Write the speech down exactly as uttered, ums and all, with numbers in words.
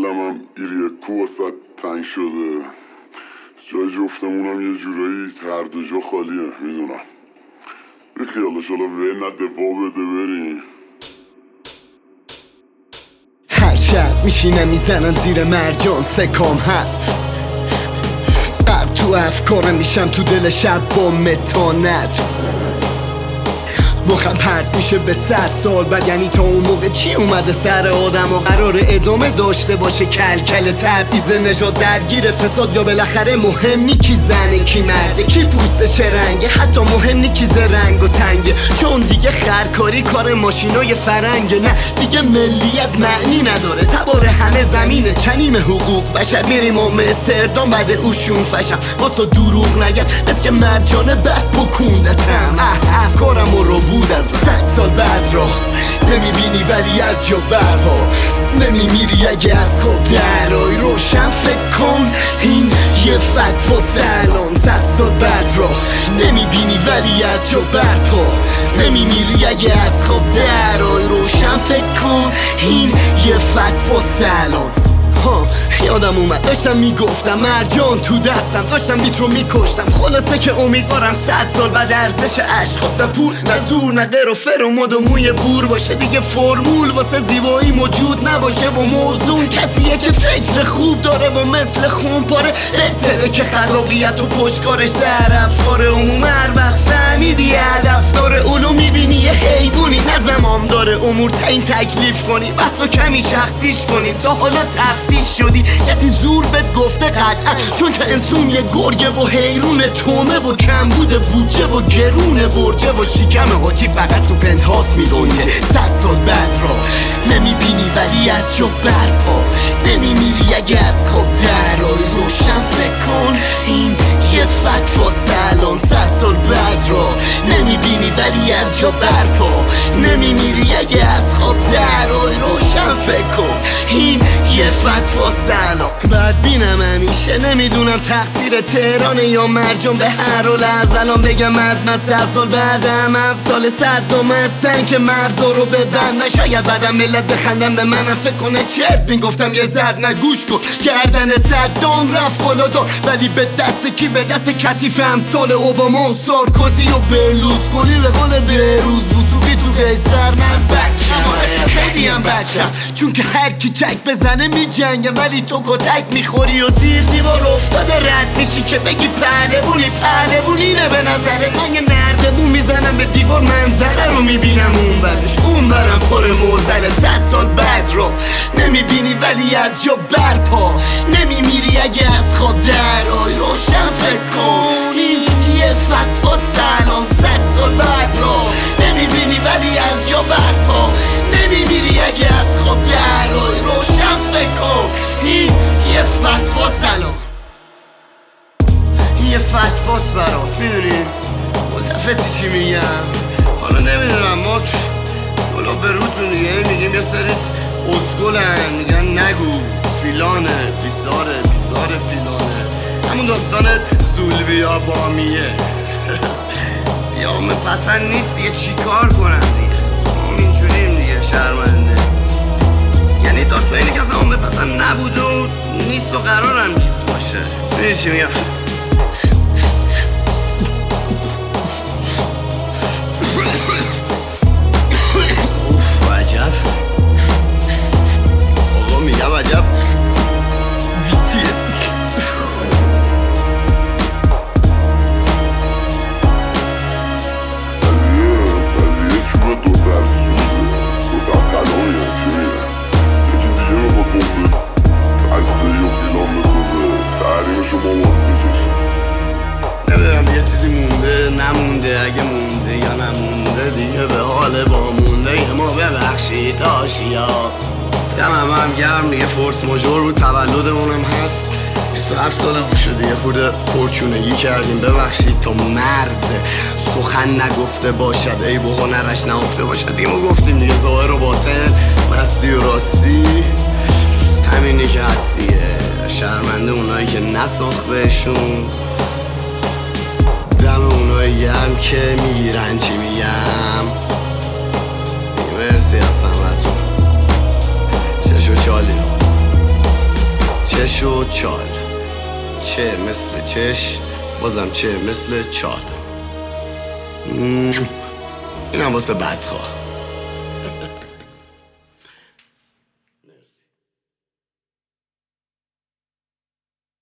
کلمم ایریه کوست تنگ شده، جای جفتمونم یه جورایی هر دو جا خالیه. میدونم بی خیالش حالا وی نده وا بده بریم. هر شب میشینم میزنم زیر مرجان سکام هست قرد تو افکارم میشم تو دل شب با متانت مخم پرد میشه به صد سال بعد. یعنی تا اون موقع چی اومده سر آدم و قرار ادامه داشته باشه کلکل تبعیض نژاد درگیر فساد، یا بالاخره مهم نی کی زنه کی مرده کی پوسته چه رنگه، حتی مهم نی کی ز رنگ و تنگه، چون دیگه خرکاری کار ماشینای فرنگه. نه دیگه ملیت معنی نداره، تبار همه زمینه چنیم حقوق بشر. میریم امستردام بعد اوشون فشم واسه دروغ نگم بس که مرجانه بد بکوندتم. افکارم رو بود از صد سال بعد را نمیبینی ولی از جا برپا نمیمیری اگه از خواب درای روشن فکر کن این یه فتوا سلام. صد سال بعد را نمیبینی ولی از جا برپا نمیمیری اگه از خواب درای روشن فکر کن این یه فتوا سلام. ها یادم اومد داشتم میگفتم مرجان تو دستم، داشتم بیت رو میکشتم. خلاصه که امیدوارم صد سال بعد ارزش عشق خواستم پول نه زور نه غیر و فر و مد و موی بور باشه. دیگه فرمول واسه زیبایی موجود نباشه و موضوع کسیه که فکر خوب داره و مثل خون پاره بهتره که خلاقیت و پشتکارش در افکار عموم هر وقت فهمیدی هدف داره اولو میبینی یه حیوانی نه زمان داره امور تعیین تکلیف کنی بس و کمی شخصیش کنی. تا حالا تفتیش شدی کسی زور بهت گفته قطعا، چون که انسون یه گرگه و حیرون تومه و کمبود بودجه و گرون برجه و شکم حاجی فقط تو پنتهاوس میگنجه. صد سال بعد را نمیبینی ولی از جا برپا نمیمیری اگه از خواب درای روشن فکر کن این یه فتوا سلام. صد سال بعد را نمیبینی ولی از جا برپا نمیمیری اگه از خواب درای روشن فکر کن این یه فتوا سلام. بعد بینم همیشه نمیدونم تقصیر تهرانه یا مرجان به هر حال از الان بگم من صد سال بعدم هفت سال صدام هستن که مرزا رو ببندن. شاید بعدم ملت بخندم به منم فکر کنه چرت میگفتم یه زرد نگوش کن گردن صدام رفت بالا دار ولی به دست کی؟ به دست کثیف امثال اوباما و سارکوزی و برلوسکونی. به قول بهروز وثوقی تو قیصر من بچم خیلی هم بچم چون که هر کی چک بزنه می جنگه ولی تو کتک میخوری و زیر دیوار افتاده رد میشی که بگی پهلوونی پهلوونینه به نظرت. من یه نردمون میزنم به دیوار منظره رو میبینم اون برش اون برم پر موزل. صد سال بعد رو نمیبینی ولی از جا برپا نمیمیری اگه از خواب درای روشن فکر کنی یه فتوا سلام. صد سال بعد رو نمیبینی ولی از جا برپا نمیمیری اگه از خواب درای روشن فکر کن این یه فتوا سلام. یه فتواست برات میدونی ملتفتی چی میگم. حالا نمیدونم ما حالا به روتون دیگه میگیم یه سری اسکلن میگن نگو فیلانه بیساره بیساره فیلانه همون داستان زولبیا بامیه دیامه پسند نیست دیگه چی کار کنم دیگه ما اینجوریم دیگه شرمنده. یعنی داستان اینه که اصلا همه پسند نبود و نیست و قرارم نیست باشه. میدونی چی میگم؟ اوف عجب آقا میگم عجب بیتیه. قضیه چوبه دو سر سوزه دو سر طلایه چی میگه یکی دیگه میخواد بمبه تسته و فیلان بسازه تحریمشو ما باز بکشه. نمیدونم یه چیزی مونده نمونده اگه مونده یا نمونده دیگه به حال با مونده یه ما ببخشید آشیا. دم همه هم گرم دیگه فورس ماژور بود تولدمونم هست بیست و هفت سالم شده یه خورده پرچونگی کردیم ببخشید. تا مرد سخن نگفته باشد ای به هنرش نهفته باشد دیگه ما گفتیم دیگه ظاهر و باطن مستی و راستی همینی که هستیه. شرمنده اونایی که نساخت بهشون دم اونایی گرم که میگیرن چی میگم. مرسی از همتون چشو چالی چش و چال، چه مثل چش بازم چه مثل چال. اینم واسه بدخواه.